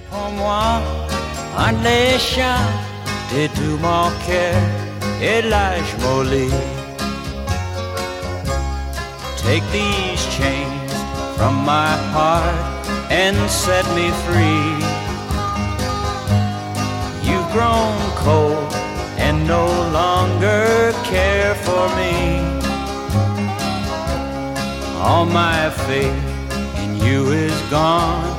Pour moi, un les chiens et tout mon cœur et l'âge molly. Take these chains from my heart and set me free. You've grown cold and no longer care for me. All my faith in you is gone.